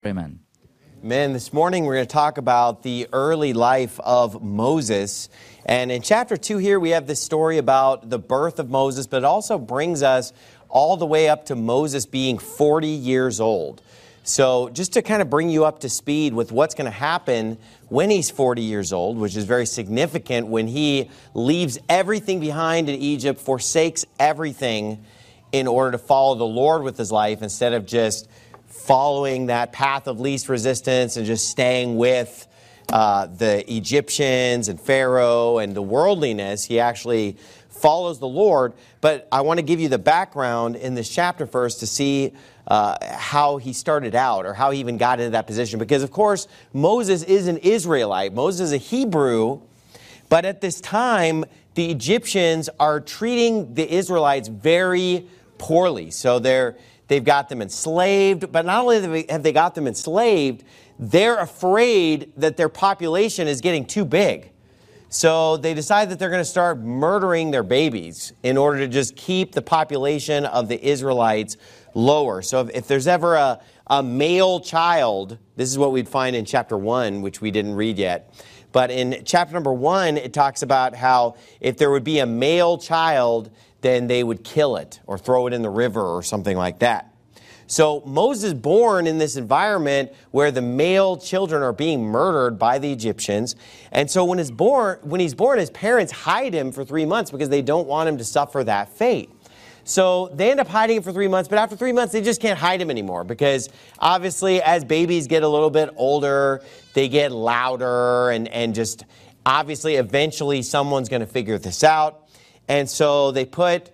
Amen. Amen. This morning we're going to talk about the early life of Moses. And in chapter 2 here we have this story about the birth of Moses, but it also brings us all the way up to Moses being 40 years old. So just to kind of bring you up to speed with what's going to happen when he's 40 years old, which is very significant when he leaves everything behind in Egypt, forsakes everything in order to follow the Lord with his life instead of just following that path of least resistance and just staying with the Egyptians and Pharaoh and the worldliness. He actually follows the Lord. But I want to give you the background in this chapter first to see how he started out or how he even got into that position. Because, of course, Moses is an Israelite. Moses is a Hebrew. But at this time, the Egyptians are treating the Israelites very poorly. So they've got them enslaved, but not only have they got them enslaved, they're afraid that their population is getting too big. So they decide that they're going to start murdering their babies in order to just keep the population of the Israelites lower. So if there's ever a male child, this is what we'd find in chapter 1, which we didn't read yet. But in chapter number 1, it talks about how if there would be a male child, then they would kill it or throw it in the river or something like that. So Moses is born in this environment where the male children are being murdered by the Egyptians. And so when he's born, his parents hide him for 3 months because they don't want him to suffer that fate. So they end up hiding him for 3 months, but after 3 months, they just can't hide him anymore because obviously as babies get a little bit older, they get louder and just obviously eventually someone's going to figure this out. And so they put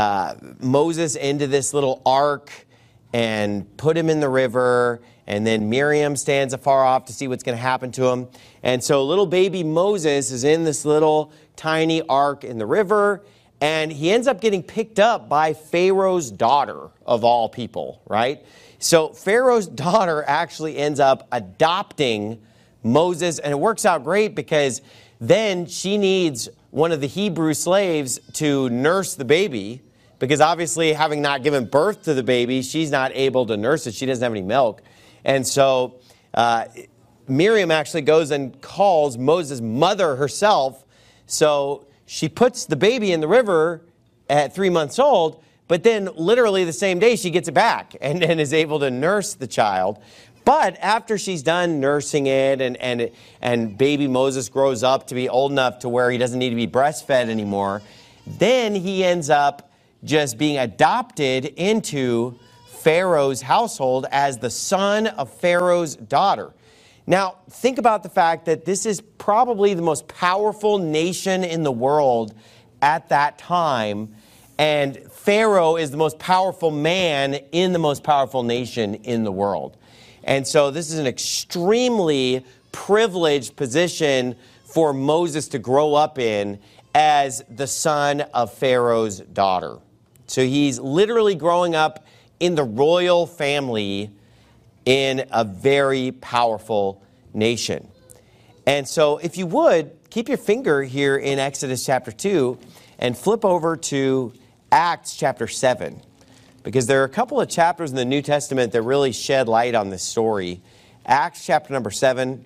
Moses into this little ark and put him in the river. And then Miriam stands afar off to see what's going to happen to him. And so little baby Moses is in this little tiny ark in the river. And he ends up getting picked up by Pharaoh's daughter, of all people, right? So Pharaoh's daughter actually ends up adopting Moses. And it works out great because then she needs one of the Hebrew slaves to nurse the baby, because obviously having not given birth to the baby, she's not able to nurse it. She doesn't have any milk. And so Miriam actually goes and calls Moses' mother herself. So she puts the baby in the river at 3 months old, but then literally the same day she gets it back and is able to nurse the child. But after she's done nursing it and baby Moses grows up to be old enough to where he doesn't need to be breastfed anymore, then he ends up just being adopted into Pharaoh's household as the son of Pharaoh's daughter. Now, think about the fact that this is probably the most powerful nation in the world at that time, and Pharaoh is the most powerful man in the most powerful nation in the world. And so this is an extremely privileged position for Moses to grow up in as the son of Pharaoh's daughter. So he's literally growing up in the royal family in a very powerful nation. And so if you would, keep your finger here in Exodus chapter 2 and flip over to Acts chapter 7. Because there are a couple of chapters in the New Testament that really shed light on this story. Acts chapter number 7.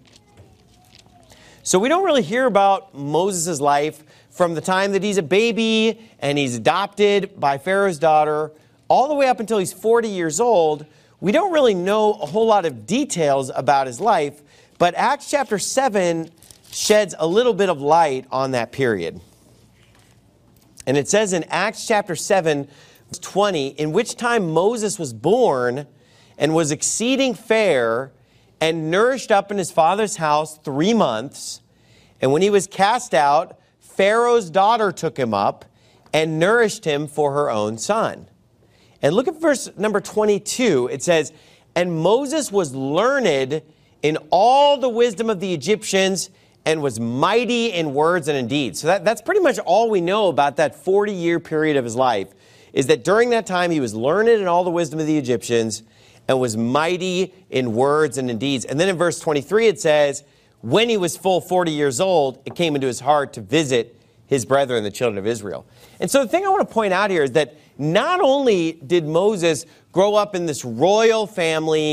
So we don't really hear about Moses' life from the time that he's a baby and he's adopted by Pharaoh's daughter all the way up until he's 40 years old. We don't really know a whole lot of details about his life, but Acts chapter 7 sheds a little bit of light on that period. And it says in Acts chapter 7, 20, in which time Moses was born and was exceeding fair and nourished up in his father's house 3 months. And when he was cast out, Pharaoh's daughter took him up and nourished him for her own son. And look at verse number 22. It says, and Moses was learned in all the wisdom of the Egyptians and was mighty in words and in deeds. So that's pretty much all we know about that 40-year period of his life, is that during that time he was learned in all the wisdom of the Egyptians and was mighty in words and in deeds. And then in verse 23 it says, when he was full 40 years old, it came into his heart to visit his brethren, the children of Israel. And so the thing I want to point out here is that not only did Moses grow up in this royal family,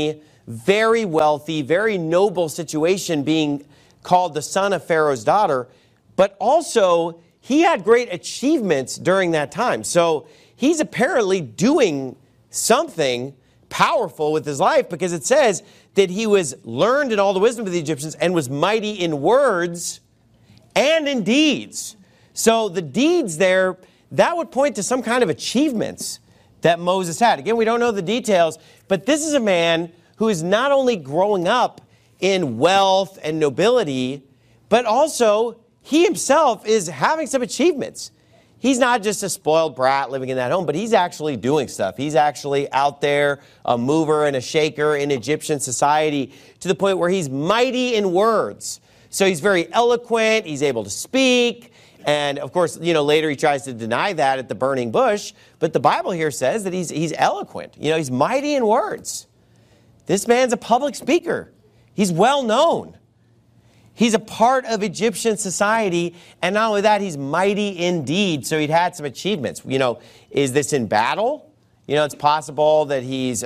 very wealthy, very noble situation being called the son of Pharaoh's daughter, but also he had great achievements during that time. So he's apparently doing something powerful with his life, because it says that he was learned in all the wisdom of the Egyptians and was mighty in words and in deeds. So the deeds there, that would point to some kind of achievements that Moses had. Again, we don't know the details, but this is a man who is not only growing up in wealth and nobility, but also he himself is having some achievements. He's not just a spoiled brat living in that home, but he's actually doing stuff. He's actually out there, a mover and a shaker in Egyptian society, to the point where he's mighty in words. So he's very eloquent, he's able to speak, and of course, later he tries to deny that at the burning bush, but the Bible here says that he's eloquent. He's mighty in words. This man's a public speaker. He's well known. He's a part of Egyptian society, and not only that, he's mighty indeed. So he'd had some achievements. Is this in battle? It's possible that he's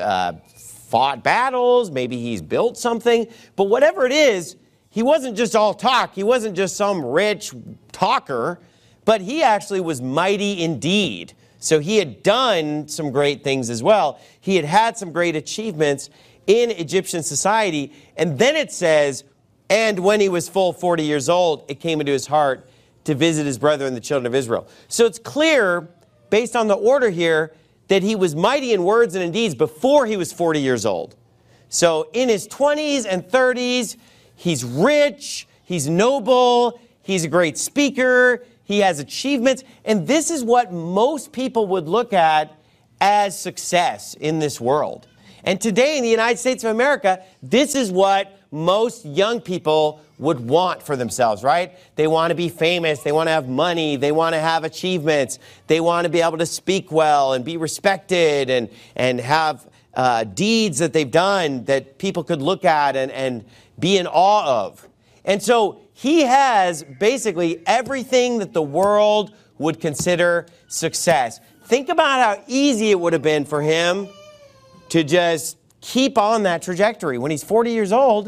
fought battles, maybe he's built something, but whatever it is, he wasn't just all talk. He wasn't just some rich talker, but he actually was mighty indeed. So he had done some great things as well. He had had some great achievements in Egyptian society, and then it says, and when he was full 40 years old, it came into his heart to visit his brethren, the children of Israel. So it's clear, based on the order here, that he was mighty in words and in deeds before he was 40 years old. So in his 20s and 30s, he's rich, he's noble, he's a great speaker, he has achievements, and this is what most people would look at as success in this world. And today in the United States of America, this is what most young people would want for themselves, right? They want to be famous, they want to have money, they want to have achievements, they want to be able to speak well and be respected and have deeds that they've done that people could look at and be in awe of. And so he has basically everything that the world would consider success. Think about how easy it would have been for him to just keep on that trajectory. When he's 40 years old,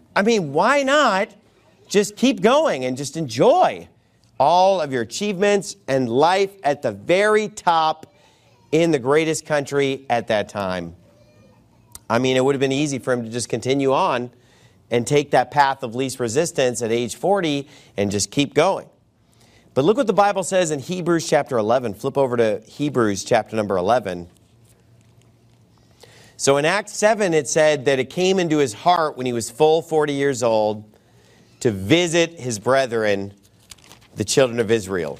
why not just keep going and just enjoy all of your achievements and life at the very top in the greatest country at that time? It would have been easy for him to just continue on and take that path of least resistance at age 40 and just keep going. But look what the Bible says in Hebrews chapter 11. Flip over to Hebrews chapter number 11. So in Acts 7, it said that it came into his heart when he was full 40 years old to visit his brethren, the children of Israel.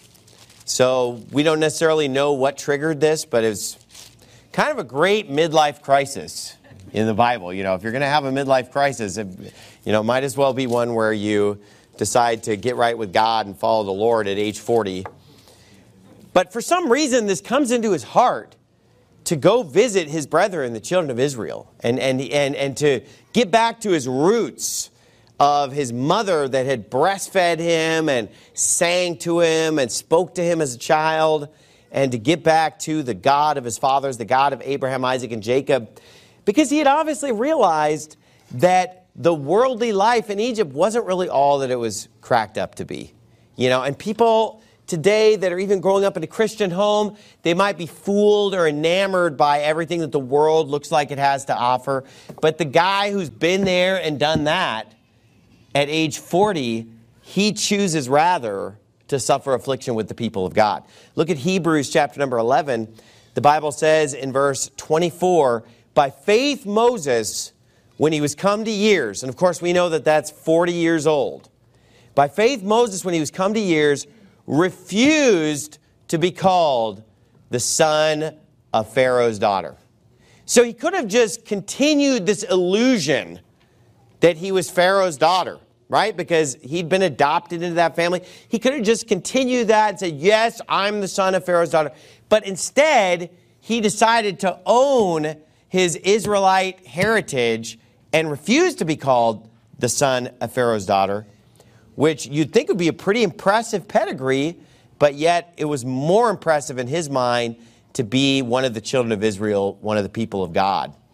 So we don't necessarily know what triggered this, but it was kind of a great midlife crisis in the Bible. If you're going to have a midlife crisis, it might as well be one where you decide to get right with God and follow the Lord at age 40. But for some reason, this comes into his heart to go visit his brethren, the children of Israel, and to get back to his roots of his mother that had breastfed him and sang to him and spoke to him as a child, and to get back to the God of his fathers, the God of Abraham, Isaac, and Jacob, because he had obviously realized that the worldly life in Egypt wasn't really all that it was cracked up to be. And people today that are even growing up in a Christian home, they might be fooled or enamored by everything that the world looks like it has to offer. But the guy who's been there and done that at age 40, he chooses rather to suffer affliction with the people of God. Look at Hebrews chapter number 11. The Bible says in verse 24, by faith Moses, when he was come to years, and of course we know that that's 40 years old. By faith Moses, when he was come to years, refused to be called the son of Pharaoh's daughter. So he could have just continued this illusion that he was Pharaoh's daughter, right? Because he'd been adopted into that family. He could have just continued that and said, yes, I'm the son of Pharaoh's daughter. But instead, he decided to own his Israelite heritage and refused to be called the son of Pharaoh's daughter, which you'd think would be a pretty impressive pedigree, but yet it was more impressive in his mind to be one of the children of Israel, one of the people of God.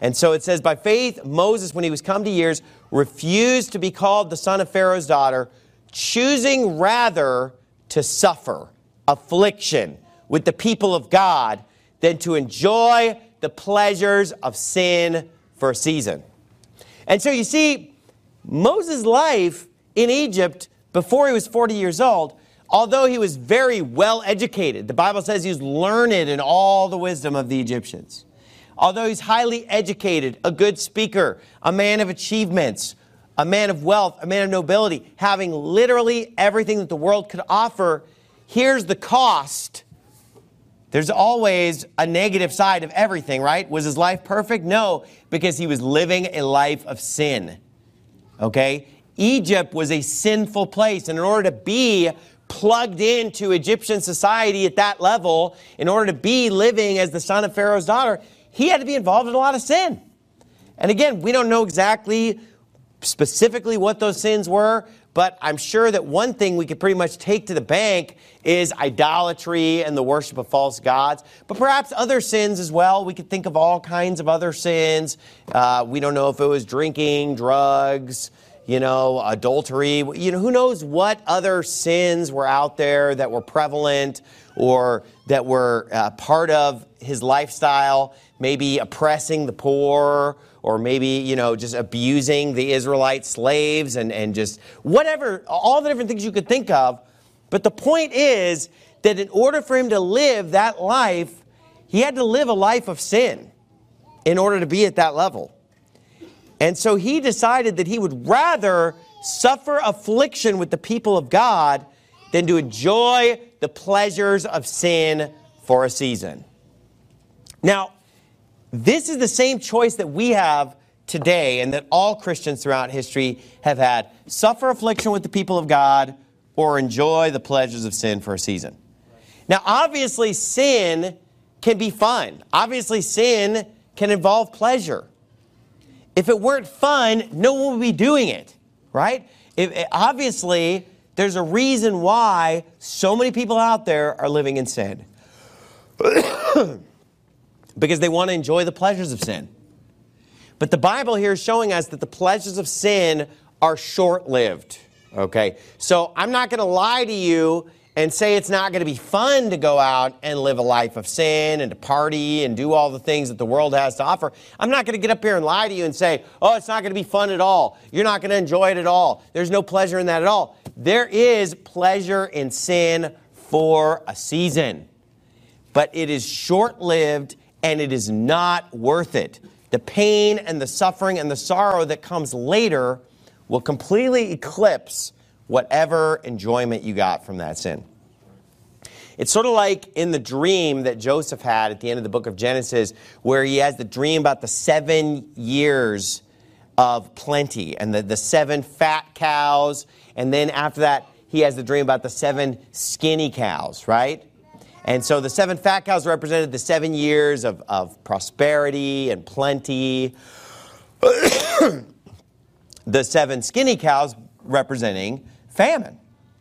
And so it says, by faith, Moses, when he was come to years, refused to be called the son of Pharaoh's daughter, choosing rather to suffer affliction with the people of God than to enjoy the pleasures of sin for a season. And so you see, Moses' life in Egypt before he was 40 years old, although he was very well educated, the Bible says he was learned in all the wisdom of the Egyptians. Although he's highly educated, a good speaker, a man of achievements, a man of wealth, a man of nobility, having literally everything that the world could offer, here's the cost. There's always a negative side of everything, right? Was his life perfect? No, because he was living a life of sin. Okay? Egypt was a sinful place, and in order to be plugged into Egyptian society at that level, in order to be living as the son of Pharaoh's daughter, he had to be involved in a lot of sin. And again, we don't know exactly, specifically what those sins were, but I'm sure that one thing we could pretty much take to the bank is idolatry and the worship of false gods. But perhaps other sins as well. We could think of all kinds of other sins. We don't know if it was drinking, drugs, adultery. Who knows what other sins were out there that were prevalent or that were part of his lifestyle, maybe oppressing the poor, or maybe, just abusing the Israelite slaves and just whatever, all the different things you could think of. But the point is that in order for him to live that life, he had to live a life of sin in order to be at that level. And so he decided that he would rather suffer affliction with the people of God than to enjoy the pleasures of sin for a season. Now, this is the same choice that we have today and that all Christians throughout history have had. Suffer affliction with the people of God or enjoy the pleasures of sin for a season. Now, obviously, sin can be fun. Obviously, sin can involve pleasure. If it weren't fun, no one would be doing it, right? Obviously, there's a reason why so many people out there are living in sin. Because they want to enjoy the pleasures of sin. But the Bible here is showing us that the pleasures of sin are short-lived. Okay? So I'm not going to lie to you and say it's not going to be fun to go out and live a life of sin and to party and do all the things that the world has to offer. I'm not going to get up here and lie to you and say, oh, it's not going to be fun at all. You're not going to enjoy it at all. There's no pleasure in that at all. There is pleasure in sin for a season. But it is short-lived and it is not worth it. The pain and the suffering and the sorrow that comes later will completely eclipse whatever enjoyment you got from that sin. It's sort of like in the dream that Joseph had at the end of the book of Genesis, where he has the dream about the 7 years of plenty and the 7 fat cows. And then after that, he has the dream about the 7 skinny cows, right? And so the 7 fat cows represented the 7 years of prosperity and plenty. The 7 skinny cows representing famine.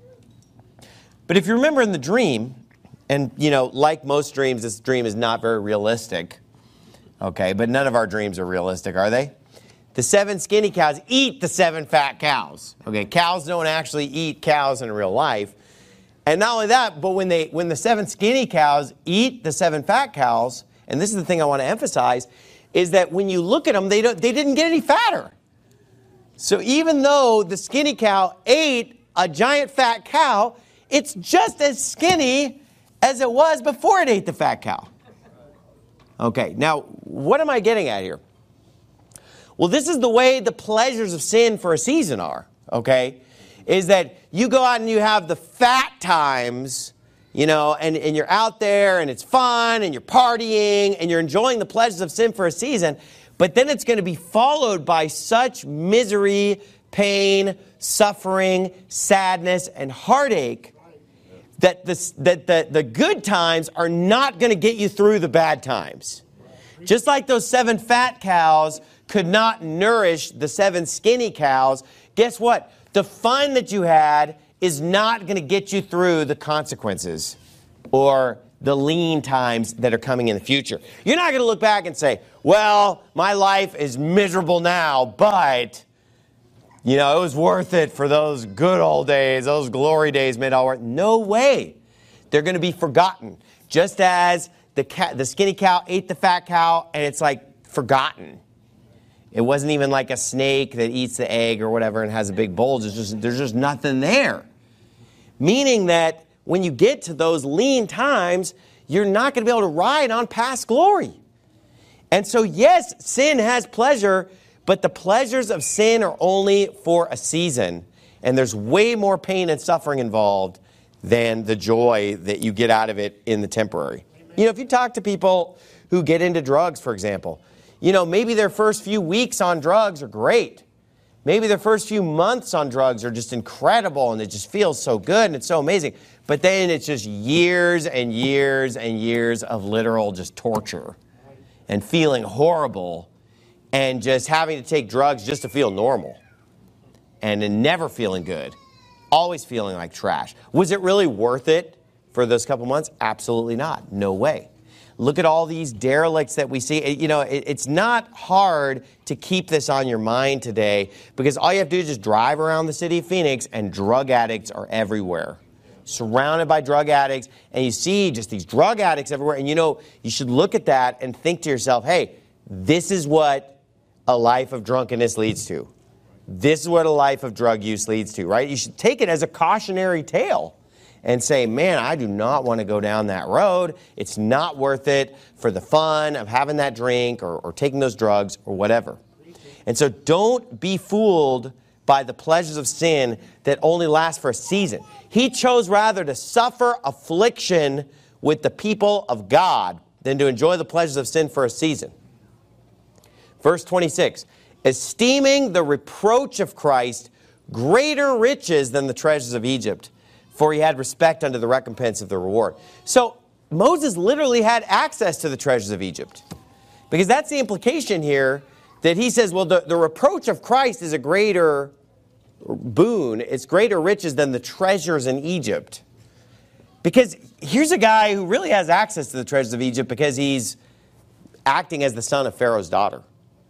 But if you remember in the dream, and like most dreams, this dream is not very realistic. Okay, but none of our dreams are realistic, are they? The 7 skinny cows eat the 7 fat cows. Okay, cows don't actually eat cows in real life. And not only that, but when the 7 skinny cows eat the 7 fat cows, and this is the thing I want to emphasize, is that when you look at them, they didn't get any fatter. So even though the skinny cow ate a giant fat cow, it's just as skinny as it was before it ate the fat cow. Okay, now what am I getting at here? Well, this is the way the pleasures of sin for a season are, okay? Is that you go out and you have the fat times, and you're out there and it's fun and you're partying and you're enjoying the pleasures of sin for a season, but then it's going to be followed by such misery, pain, suffering, sadness, and heartache that the good times are not going to get you through the bad times. Just like those 7 fat cows could not nourish the 7 skinny cows, guess what? The fun that you had is not going to get you through the consequences or the lean times that are coming in the future. You're not going to look back and say, well, my life is miserable now, but, it was worth it for those good old days, those glory days made all worth. No way. They're going to be forgotten. Just as the skinny cow ate the fat cow, and it's like forgotten. It wasn't even like a snake that eats the egg or whatever and has a big bulge. There's just nothing there. Meaning that when you get to those lean times, you're not going to be able to ride on past glory. And so, yes, sin has pleasure, but the pleasures of sin are only for a season. And there's way more pain and suffering involved than the joy that you get out of it in the temporary. If you talk to people who get into drugs, for example, maybe their first few weeks on drugs are great. Maybe their first few months on drugs are just incredible and it just feels so good and it's so amazing. But then it's just years and years and years of literal just torture and feeling horrible and just having to take drugs just to feel normal and then never feeling good, always feeling like trash. Was it really worth it for those couple months? Absolutely not. No way. Look at all these derelicts that we see. It's not hard to keep this on your mind today because all you have to do is just drive around the city of Phoenix and drug addicts are everywhere. Surrounded by drug addicts, and you see just these drug addicts everywhere. And you should look at that and think to yourself, hey, this is what a life of drunkenness leads to. This is what a life of drug use leads to, right? You should take it as a cautionary tale and say, man, I do not want to go down that road. It's not worth it for the fun of having that drink or taking those drugs or whatever. And so don't be fooled by the pleasures of sin that only last for a season. He chose rather to suffer affliction with the people of God than to enjoy the pleasures of sin for a season. Verse 26, esteeming the reproach of Christ greater riches than the treasures of Egypt, for he had respect unto the recompense of the reward. So Moses literally had access to the treasures of Egypt. Because that's the implication here, that he says, well, the reproach of Christ is a greater boon. It's greater riches than the treasures in Egypt. Because here's a guy who really has access to the treasures of Egypt because he's acting as the son of Pharaoh's daughter.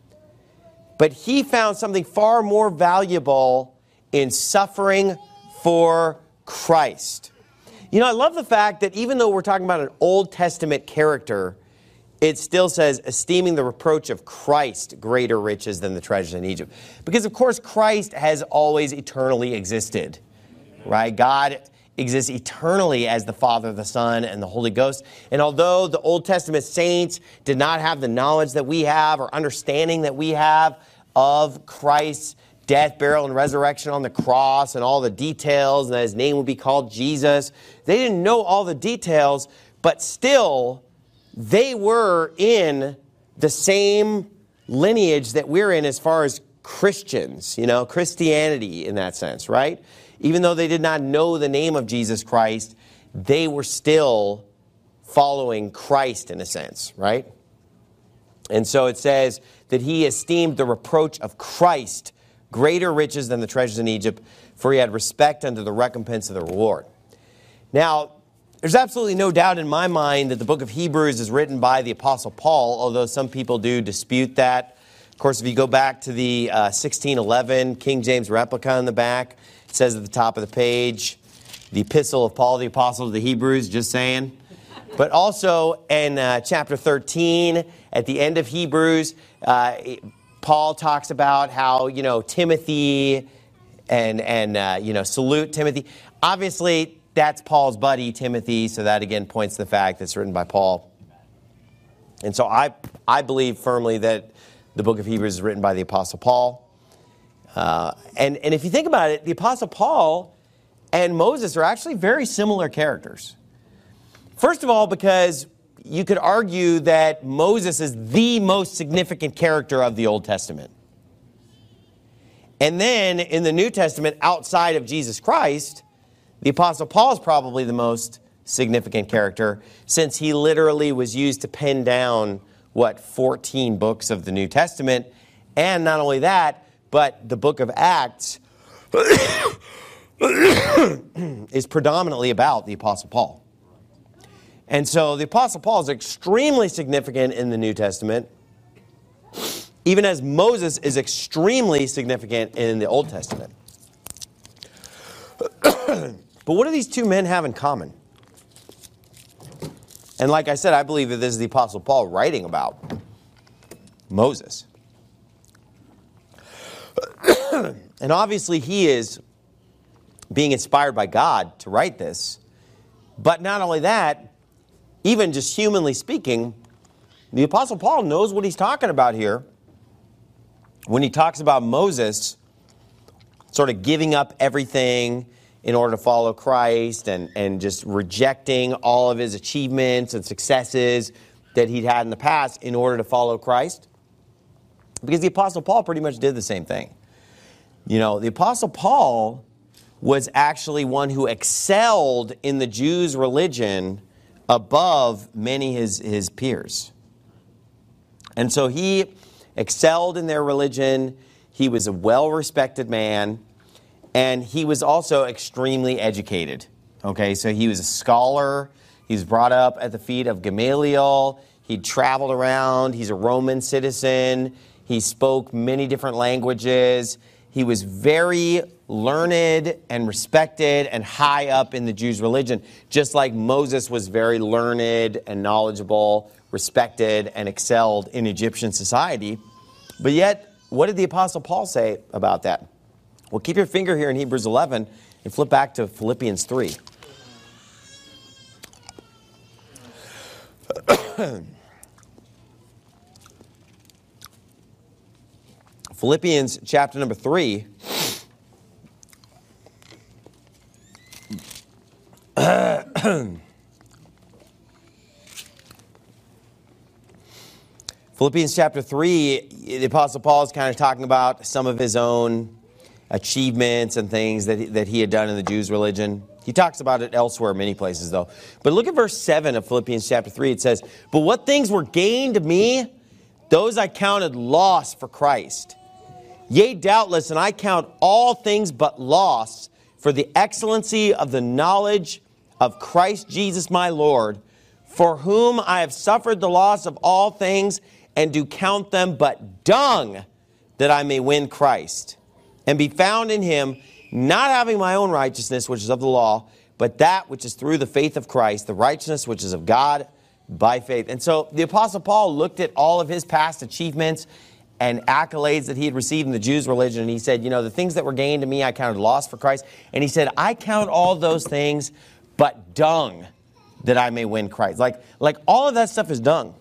But he found something far more valuable in suffering for Christ. I love the fact that even though we're talking about an Old Testament character, it still says, esteeming the reproach of Christ greater riches than the treasures in Egypt. Because, of course, Christ has always eternally existed, right? God exists eternally as the Father, the Son, and the Holy Ghost. And although the Old Testament saints did not have the knowledge that we have or understanding that we have of Christ's death, burial, and resurrection on the cross and all the details, and that his name would be called Jesus, they didn't know all the details, but still they were in the same lineage that we're in as far as Christians, Christianity in that sense, right? Even though they did not know the name of Jesus Christ, they were still following Christ in a sense, right? And so it says that he esteemed the reproach of Christ greater riches than the treasures in Egypt, for he had respect unto the recompense of the reward. Now, there's absolutely no doubt in my mind that the book of Hebrews is written by the Apostle Paul, although some people do dispute that. Of course, if you go back to the 1611 King James replica in the back, it says at the top of the page, the Epistle of Paul the Apostle to the Hebrews, just saying. But also in chapter 13, at the end of Hebrews, Paul talks about how, Timothy and salute Timothy. Obviously, that's Paul's buddy, Timothy, so that again points to the fact that it's written by Paul. And so I believe firmly that the book of Hebrews is written by the Apostle Paul. And if you think about it, the Apostle Paul and Moses are actually very similar characters. First of all, because you could argue that Moses is the most significant character of the Old Testament. And then in the New Testament, outside of Jesus Christ, the Apostle Paul is probably the most significant character, since he literally was used to pen down, 14 books of the New Testament. And not only that, but the book of Acts is predominantly about the Apostle Paul. And so the Apostle Paul is extremely significant in the New Testament. even as Moses is extremely significant in the Old Testament. But what do these two men have in common? And like I said, I believe that this is the Apostle Paul writing about Moses. And obviously he is being inspired by God to write this. But not only that, even just humanly speaking, the Apostle Paul knows what he's talking about here when he talks about Moses sort of giving up everything in order to follow Christ and just rejecting all of his achievements and successes that he'd had in the past in order to follow Christ. Because the Apostle Paul pretty much did the same thing. You know, the Apostle Paul was actually one who excelled in the Jews' religion above many his peers. And so he excelled in their religion. He was a well-respected man. And he was also extremely educated. Okay, so he was a scholar. He was brought up at the feet of Gamaliel. He traveled around. He's a Roman citizen. He spoke many different languages. He was very learned and respected and high up in the Jews' religion, just like Moses was very learned and knowledgeable, respected, and excelled in Egyptian society. But yet, what did the Apostle Paul say about that? Well, keep your finger here in Hebrews 11 and flip back to Philippians 3. Philippians chapter number 3. Philippians chapter 3, the Apostle Paul is kind of talking about some of his own achievements and things that he had done in the Jews' religion. He talks about it elsewhere, many places though. But look at verse 7 of Philippians chapter 3. It says, "But what things were gained to me, those I counted loss for Christ. Yea, doubtless, and I count all things but loss for the excellency of the knowledge of Christ Jesus my Lord, for whom I have suffered the loss of all things, and do count them but dung, that I may win Christ, and be found in him, not having my own righteousness, which is of the law, but that which is through the faith of Christ, the righteousness which is of God by faith." And so the Apostle Paul looked at all of his past achievements and accolades that he had received in the Jews' religion, and he said, you know, the things that were gained to me, I counted loss for Christ. And he said, I count all those things but dung, that I may win Christ. Like all of that stuff is dung.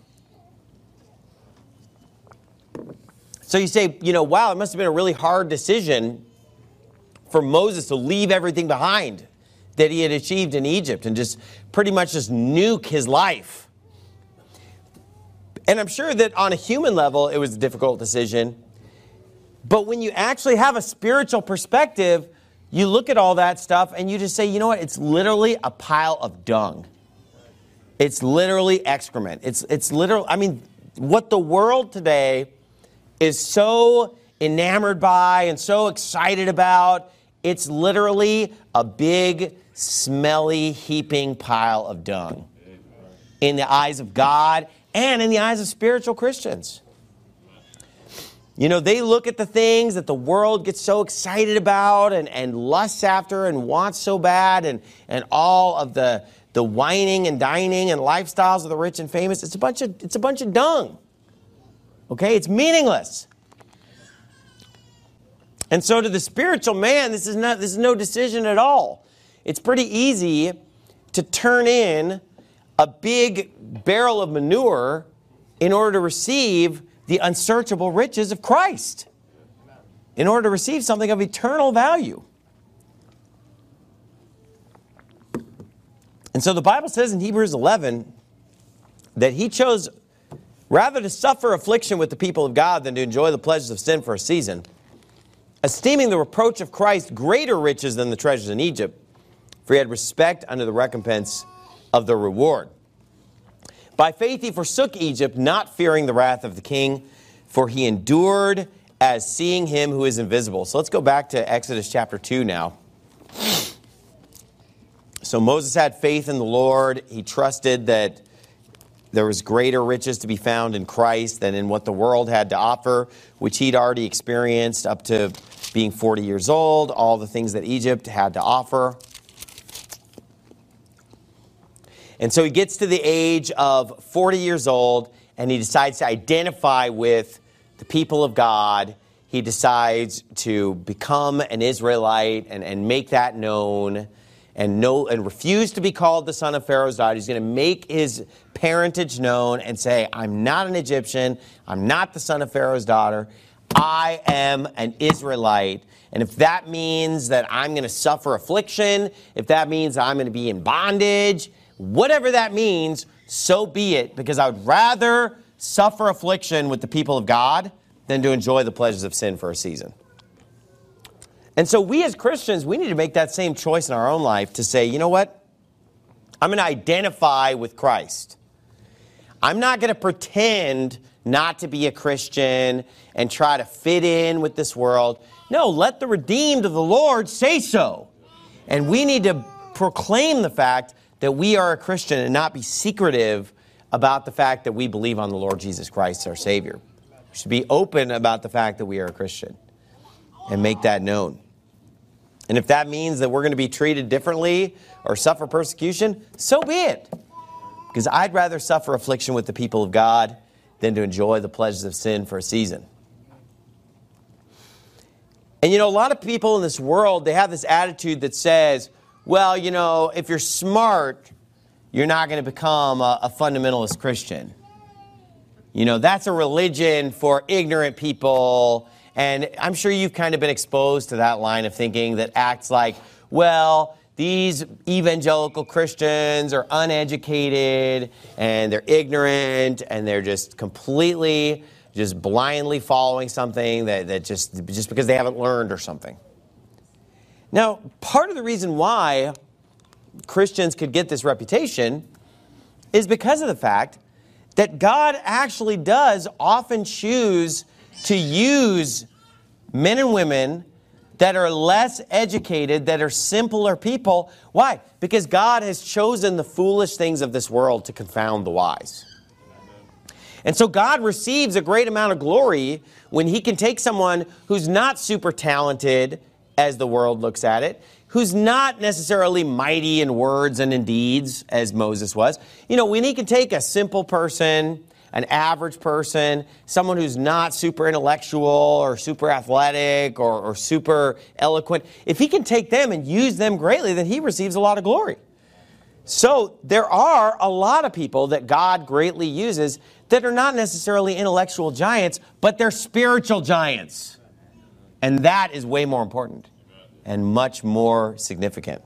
So you say, you know, wow, it must have been a really hard decision for Moses to leave everything behind that he had achieved in Egypt and just pretty much just nuke his life. And I'm sure that on a human level, it was a difficult decision. But when you actually have a spiritual perspective, you look at all that stuff and you just say, you know what? It's literally a pile of dung. It's literally excrement. It's literal. I mean, what the world today is so enamored by and so excited about, it's literally a big, smelly, heaping pile of dung in the eyes of God and in the eyes of spiritual Christians. You know, they look at the things that the world gets so excited about and lusts after and wants so bad, and all of the whining and dining and lifestyles of the rich and famous. It's a bunch of dung. Okay, it's meaningless. And so to the spiritual man, this is no decision at all. It's pretty easy to turn in a big barrel of manure in order to receive the unsearchable riches of Christ, in order to receive something of eternal value. And so the Bible says in Hebrews 11 that he chose rather to suffer affliction with the people of God than to enjoy the pleasures of sin for a season, esteeming the reproach of Christ greater riches than the treasures in Egypt, for he had respect unto the recompense of the reward. By faith he forsook Egypt, not fearing the wrath of the king, for he endured as seeing him who is invisible. So let's go back to Exodus chapter 2 now. So Moses had faith in the Lord. He trusted that There was greater riches to be found in Christ than in what the world had to offer, which he'd already experienced up to being 40 years old, all the things that Egypt had to offer. And so he gets to the age of 40 years old, and he decides to identify with the people of God. He decides to become an Israelite and make that known, and refuse to be called the son of Pharaoh's daughter. He's going to make his parentage known and say, I'm not an Egyptian. I'm not the son of Pharaoh's daughter. I am an Israelite. And if that means that I'm going to suffer affliction, if that means I'm going to be in bondage, whatever that means, so be it, because I would rather suffer affliction with the people of God than to enjoy the pleasures of sin for a season. And so we as Christians, we need to make that same choice in our own life to say, you know what? I'm going to identify with Christ. I'm not going to pretend not to be a Christian and try to fit in with this world. No, let the redeemed of the Lord say so. And we need to proclaim the fact that we are a Christian and not be secretive about the fact that we believe on the Lord Jesus Christ, our Savior. We should be open about the fact that we are a Christian and make that known. And if that means that we're going to be treated differently or suffer persecution, so be it. Because I'd rather suffer affliction with the people of God than to enjoy the pleasures of sin for a season. And a lot of people in this world, they have this attitude that says, well, if you're smart, you're not going to become a fundamentalist Christian. That's a religion for ignorant people. And I'm sure you've kind of been exposed to that line of thinking that acts like, well, these evangelical Christians are uneducated and they're ignorant and they're just completely, just blindly following something that just because they haven't learned or something. Now, part of the reason why Christians could get this reputation is because of the fact that God actually does often choose to use men and women that are less educated, that are simpler people. Why? Because God has chosen the foolish things of this world to confound the wise. And so God receives a great amount of glory when he can take someone who's not super talented, as the world looks at it, who's not necessarily mighty in words and in deeds, as Moses was. When he can take a simple person, an average person, someone who's not super intellectual or super athletic or super eloquent, if he can take them and use them greatly, then he receives a lot of glory. So there are a lot of people that God greatly uses that are not necessarily intellectual giants, but they're spiritual giants. And that is way more important and much more significant.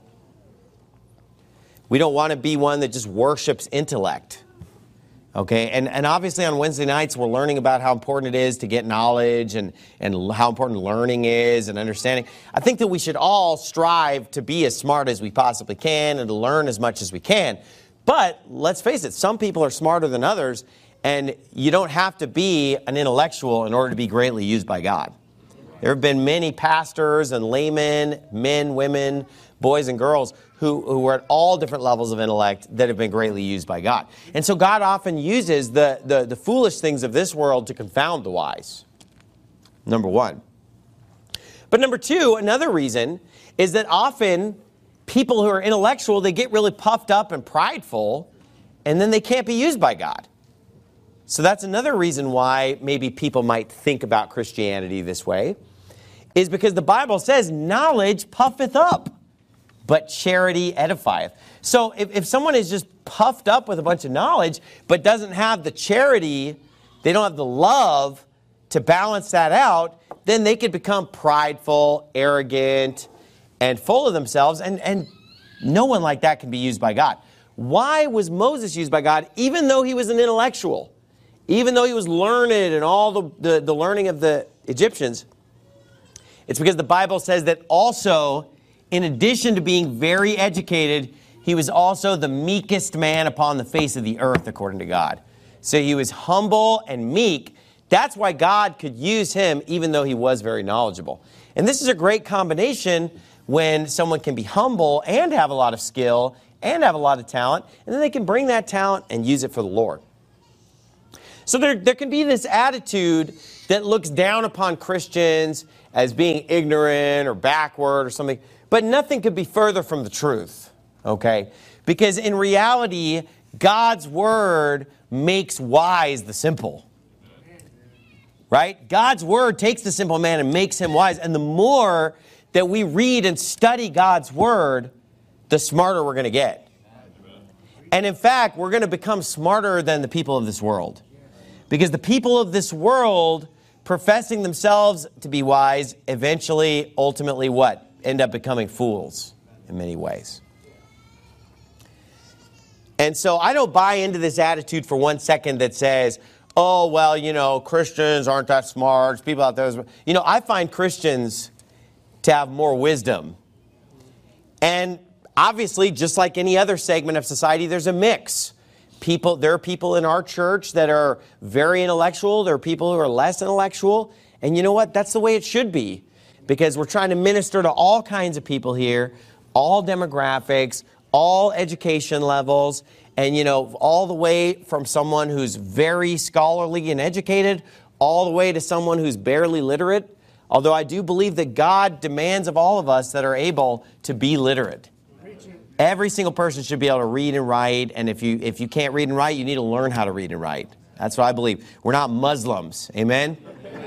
We don't want to be one that just worships intellect. Okay, and obviously on Wednesday nights we're learning about how important it is to get knowledge and how important learning is and understanding. I think that we should all strive to be as smart as we possibly can and to learn as much as we can. But let's face it, some people are smarter than others, and you don't have to be an intellectual in order to be greatly used by God. There have been many pastors and laymen, men, women, boys and girls who are at all different levels of intellect that have been greatly used by God. And so God often uses the foolish things of this world to confound the wise. Number one. But number two, another reason is that often people who are intellectual, they get really puffed up and prideful, and then they can't be used by God. So that's another reason why maybe people might think about Christianity this way, is because the Bible says, knowledge puffeth up, but charity edifieth. So if someone is just puffed up with a bunch of knowledge, but doesn't have the charity, they don't have the love to balance that out, then they could become prideful, arrogant, and full of themselves, and no one like that can be used by God. Why was Moses used by God, even though he was an intellectual? Even though he was learned in all the learning of the Egyptians? It's because the Bible says that also, in addition to being very educated, he was also the meekest man upon the face of the earth, according to God. So he was humble and meek. That's why God could use him, even though he was very knowledgeable. And this is a great combination when someone can be humble and have a lot of skill and have a lot of talent, and then they can bring that talent and use it for the Lord. So there can be this attitude that looks down upon Christians as being ignorant or backward or something, but nothing could be further from the truth, okay? Because in reality, God's word makes wise the simple, right? God's word takes the simple man and makes him wise, and the more that we read and study God's word, the smarter we're going to get. And in fact, we're going to become smarter than the people of this world. Because the people of this world, professing themselves to be wise, eventually, ultimately what? End up becoming fools in many ways. And so I don't buy into this attitude for 1 second that says, oh, well, you know, Christians aren't that smart. People out there, you know, I find Christians to have more wisdom. And obviously, just like any other segment of society, there's a mix. There are people in our church that are very intellectual. There are people who are less intellectual. And you know what? That's the way it should be. Because we're trying to minister to all kinds of people here, all demographics, all education levels, and, you know, all the way from someone who's very scholarly and educated, all the way to someone who's barely literate. Although I do believe that God demands of all of us that are able to be literate. Every single person should be able to read and write, and if you can't read and write, you need to learn how to read and write. That's what I believe. We're not Muslims. Amen?